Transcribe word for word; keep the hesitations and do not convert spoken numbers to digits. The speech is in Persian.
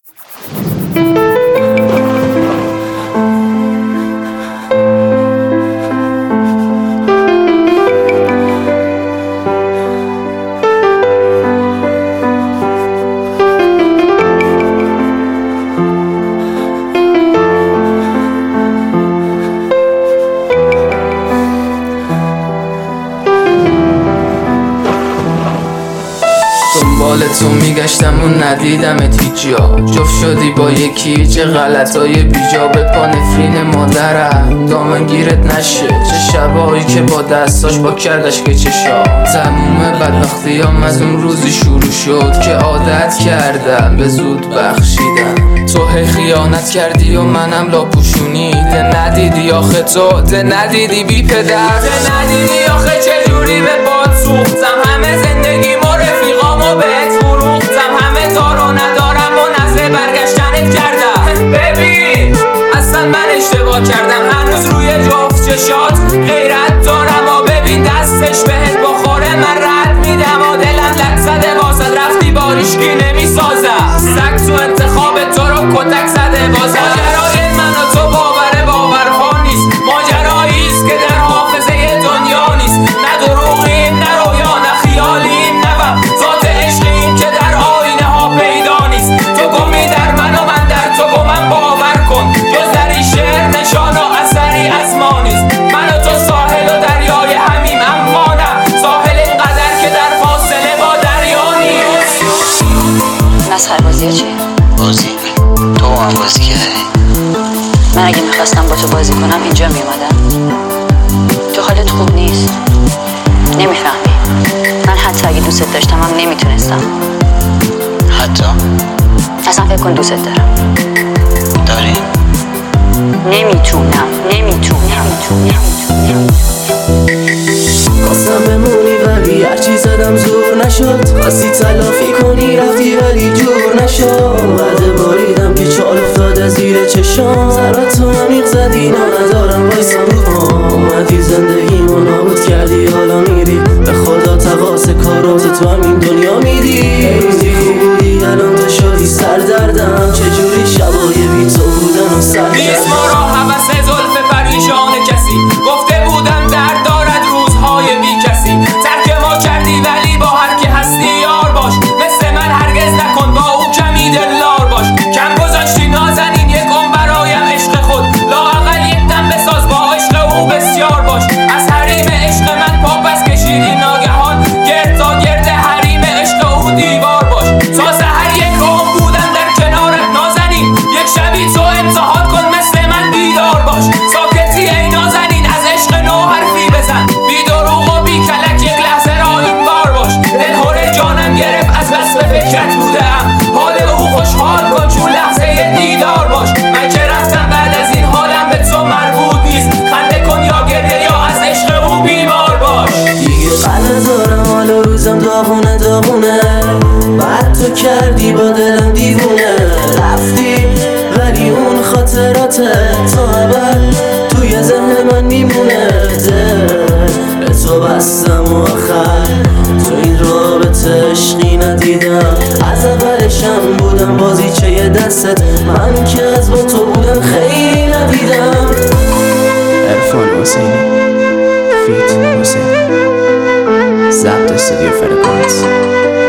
دنبال تو میگشتم و ندیدمت هیچ جا. جفت شدی با یکی، چه غلطای بیجا. به پا نفرین مادرم دامنگیرت نشه. چه شبایی که با دستاش با کردش که چشا. تموم بدبختیام از اون روزی شروع شد که عادت کردم به زود بخشیدم. تو هی خیانت کردی و منم لاپوشونی. ده ندیدی آخه تو، ده ندیدی بی پدر، ده ندیدی آخه چجوری به باد سوختم. همه زندگی ما رفیقامو بهت فروختم. همه دار و ندارم و نزد برگشتنت کردم. ببین اصلا من اشتباه کردم. هنوز روی جفت چشات غیرت دارم و ببین دستش بهت بخوره من رد میدم و دلم لک زده واسد رفتی باریشکی نمیسازم. سگ تو انتخاب تو رو کتک زده بازم. ماجرای من و تو باور باورها نیست. ماجراییست که در حافظه دنیا نیست. نه دروغیم نه رویا نه خیالیم نه وهم. ذات عشقیم که در آینه ها پیدا نیست. تو گمی در من و من در تو گمم باور کن. جز در این شعر نشان و اثری از ما نیست. من و تو ساحل و دریای همیم اما نه ساحل اینقدر که در فاصله با دریا نیست. مسخره بازی چی؟ بازی؟ تو با من بازی کردی؟ من اگه میخواستم با تو بازی کنم اینجا میومدم. تو حالت خوب نیست، نمیفهمی. من حتی اگه دوست داشتم هم نمیتونستم. حتی؟ اصلا فکر کن دوست دارم. داری؟ نمیتونم نمیتونم خواستم بمونی ولی هرچی زدم زور نشد. خواستی تلافی کنی رفتی ولی جور نشد. بعد باریدم که چال افتاده زیر چشام. ذرات تو عمیق زدی ندارم وایسم رو پام. اومدی زندگیمو نابود کردی حالا میری. به خدا تقاس کارات تو همین دنیا میری. روزی خوب بودی الان تو شدی سردردم. چجوری شبای بی تو بودن و سر نیست ما را حوث زلف پریشان کسی. گفته بودم درد دارد روزهای بی کسی. ترک ما کردی ولی با هر که هستی یار باش. مثل من هرگز نکن با او کمی دلدار باش. کم گذاشتی نازنین یک عمر برایم عشق خود. لااقل یک دم بساز با عشق او بسیار باش. از حریم عشق من پا پس کشیدی ناگهان. گرد تا گرد حریم عشق او دیوار باش. تا سحر یک عمر بودن در کنارت نازنین. یک شبی تو امتحان کن مثل من بیدار باش. ساکتی ای نازنین از عشق نو حرفی بزن. بی دروغ و بی کلک یک لحظه را این بار باش. دلهوره جانم گرفت از بس به فکرت بودم. حال او خوشحال کن چون لحظه دیدار باش. من که رفتم بعد از این حالم به تو مربوط نیست. خنده کن یا گریه یا از عشق او بیمار باش. دیگه قلب دارم حالا روزم داغونه داغونه. بعد تو کردی با دلم دیوونه. رفتی ولی اون خاطراته تا ابد توی ذهن من میمونه. به تو بستم و آخر تو این رابطه عشقی ندیدم. از اولشم بودم بازیچه دستت. من که از با تو بودم خیلی ندیدم. عرفان حسینی فیت حسین ضبط استودیو فرکانس.